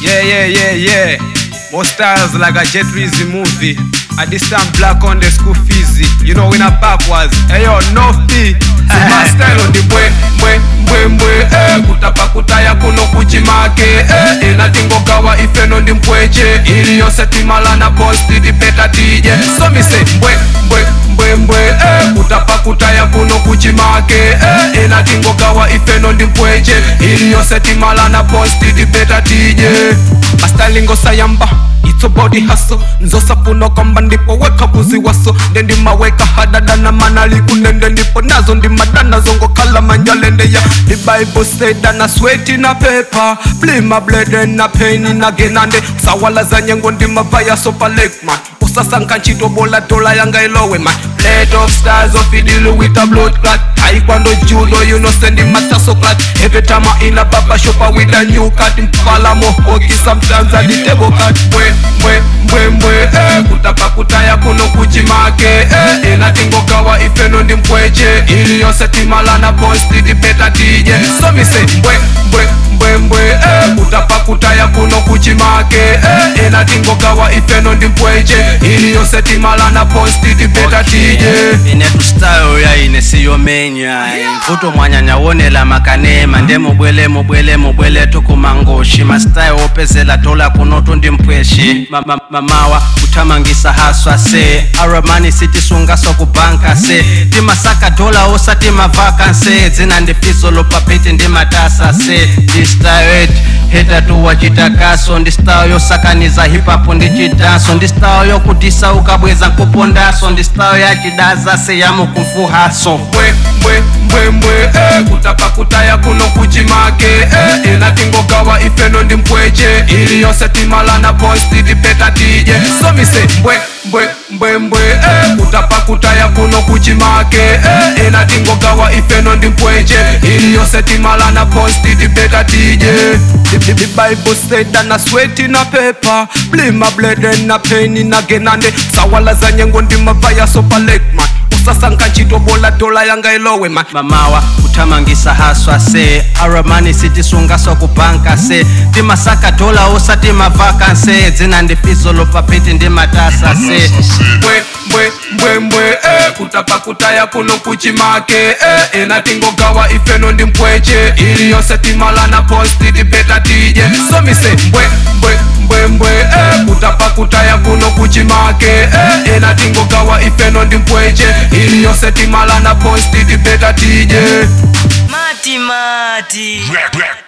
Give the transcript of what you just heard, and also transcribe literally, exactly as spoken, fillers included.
Yeah, yeah, yeah, yeah. More styles like a Jet Rizzy movie. At this time, black on the school fees. You know, in a backwards. Hey yo, no fee. See my style on the boy, boy, boy, boy. Eh, kutapa kutaya kuno kuchimake. Eh, inatingo kawa ifeno ndi mpweche. Ili yose timala na posti di beta D J. So me say, boy, boy, boy, boy. Eh, kutapa kutaya kuno kuchimake. Eh, inatingo kawa ifeno ndi mpweche. Ili yose timala na posti di beta D J. My stylingo sayamba. It's a body hustle. Nzosa puno kamba ndipo weka buzi waso. Ndendi maweka hadada na manali kunende ndipo nazo ndi madana zongo kala manjalende ya. The Bible said that na sweat in a paper. Play my blood and na pain in a genande. Sawala za nyengo ndi mavaya sopa lake man. Usasa nkanchito bola tola yanga ilowe man. Blade of stars of idilu with a blood clot. Taekwondo judo you know send him master so clot. Every time I in a baba shopper with a new cut. Mpala mo hoki sometimes at the table cut. Mwe mwe mwe mwe eh. Kutapa kutaya kuno kuchimake eh. Inatingo kawa ifeno ndi mpweche. Ili yose timala na posti di beta D J. So me say mwe mwe mwe mwe eh. Kutapa kutaya kuno kuchimake eh. Inatingo kawa ifeno ndi mpweche. Ili yose timala na posti di beta D J. Inetu style ya ine siyo menya. Mvuto mwanyanya wonela makanema. Nde mubwele mubwele mubwele tukumangoshi. Ma style opezela tola kunotu ndi mpweshi. Mama mamawa kutamangisa haswa se. Aramani city sunga so kubanka se. Timasaka dola osati mavakanse. Zina ndifizo lopapiti ndi matasa se. This style heta tu wachitakaso. Ndi style yo sakaniza hip hop ndi chidanso. Ndi style yo kutisa ukabweza nkupondaso. Ndi style ya chidaza se yamu kumfuhaso. Mwe mwe mwe mwe eh. Kutapa kutaya kuno kuchimake eh. Inatingo kawa ifeno ndi mpweche. Ili yose timala na posti di beta D J. So me say mwe mwe mwe mwe eh. Kutapa kutaya kuno kuchimake eh. Inatingo kawa ifeno ndi mpweche. Ili yose timala na posti di beta D J. The, the, the Bible said that na sweat in a paper. Play my blood and na pain in a genande. Sawala za nyengo ndi mavaya sopa lake man. Usasa nkanchito bola dola yanga ilowe man. Mamawa kutamangisa haswa se. Aramani city sunga so kubanka se. Timasaka dola osati mavakanse. Zina ndifizo lopapiti ndi matasa se. Mwe mwe mwe mwe eh. Kutapa kutaya kuno kuchimake eh. Inatingo kawa ifeno ndi mpweche. Ili yose timala na posti di beta D J. So me say mwe mwe mwe mwe eh. Kutapa kutaya kuno kuchimake eh. Inatingo kawa ifeno ndi mpweche. Ili yose timala na posti di beta D J. Mati mati.